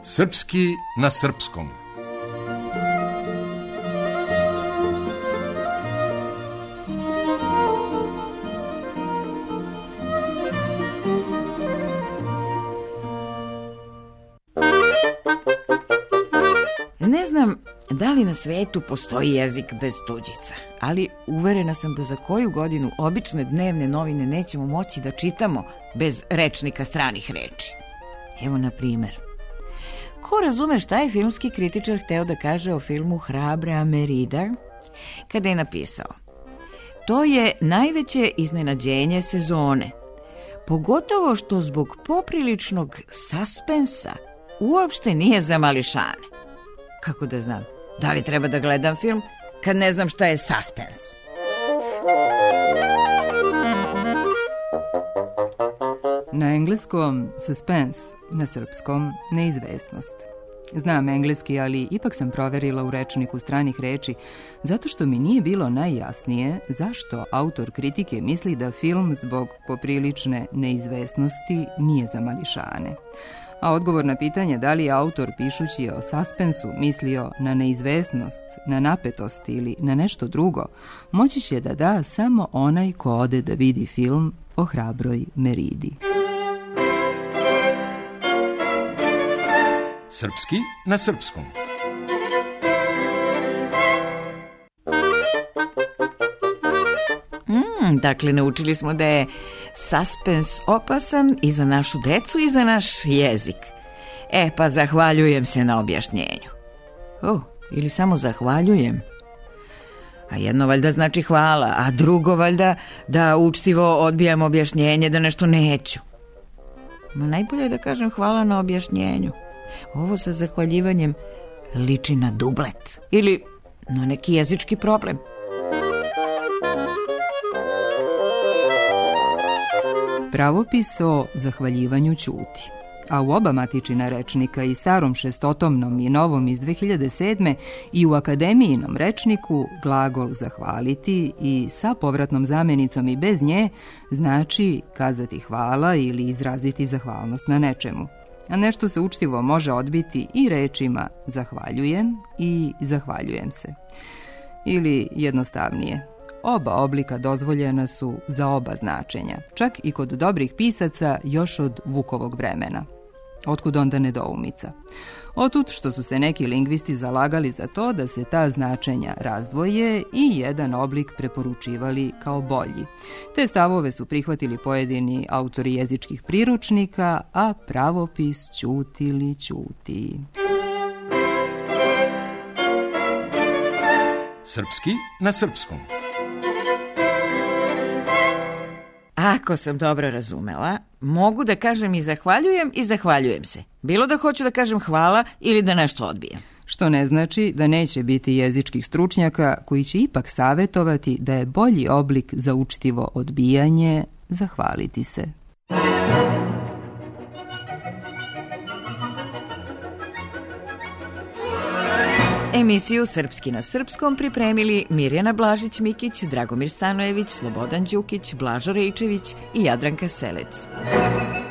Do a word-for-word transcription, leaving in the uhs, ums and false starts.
Srpski na srpskom. Ne znam da li na svetu postoji jezik bez tuđica, ali uverena sam da za koju godinu obične dnevne novine nećemo moći da čitamo bez rečnika stranih reči. Evo, na primer, ko razume šta je filmski kritičar hteo da kaže o filmu Hrabra Merida, kada je napisao: to je najveće iznenađenje sezone, pogotovo što zbog popriličnog suspensa uopšte nije za mališane. Kako da znam? Da li treba da gledam film kad ne znam šta je suspens? Na engleskom suspense, na srpskom neizvesnost. Znam engleski, ali ipak sam proverila u rečniku stranih reči, zato što mi nije bilo najjasnije zašto autor kritike misli da film zbog poprilične neizvesnosti nije za mališane. A odgovor na pitanje da li je autor pišući o suspensu mislio na neizvesnost, na napetost ili na nešto drugo, moći će da da samo onaj ko ode da vidi film o Hrabroj Meridi. Srpski na srpskom. Mm, dakle, naučili smo da je suspens opasan i za našu decu i za naš jezik. E, pa zahvaljujem se na objašnjenju. O, ili samo zahvaljujem. A jedno valjda znači hvala, a drugo valjda da učtivo odbijam objašnjenje da nešto neću. Ma najbolje je da kažem hvala na objašnjenju. Ovo sa zahvaljivanjem liči na dublet ili na neki jezički problem. Pravopis o zahvaljivanju ćuti. A u oba matičina rečnika, i starom šestotomnom i novom iz dve hiljade sedme i u akademijinom rečniku, glagol zahvaliti i sa povratnom zamenicom i bez nje znači kazati hvala ili izraziti zahvalnost na nečemu. A nešto se učtivo može odbiti i rečima zahvaljujem i zahvaljujem se. Ili jednostavnije, oba oblika dozvoljena su za oba značenja, čak i kod dobrih pisaca još od Vukovog vremena. Otkud onda nedoumica? Otud što su se neki lingvisti zalagali za to da se ta značenja razdvoje i jedan oblik preporučivali kao bolji. Te stavove su prihvatili pojedini autori jezičkih priručnika, a pravopis ćutili ćuti. Srpski na srpskom. Ako sam dobro razumela, mogu da kažem i zahvaljujem i zahvaljujem se. Bilo da hoću da kažem hvala ili da nešto odbijem. Što ne znači da neće biti jezičkih stručnjaka koji će ipak savjetovati da je bolji oblik za učtivo odbijanje zahvaliti se. Emisiju Srpski na srpskom pripremili Mirjana Blažić-Mikić, Dragomir Stanojević, Slobodan Đukić, Blažo Rejčević i Jadranka Selec.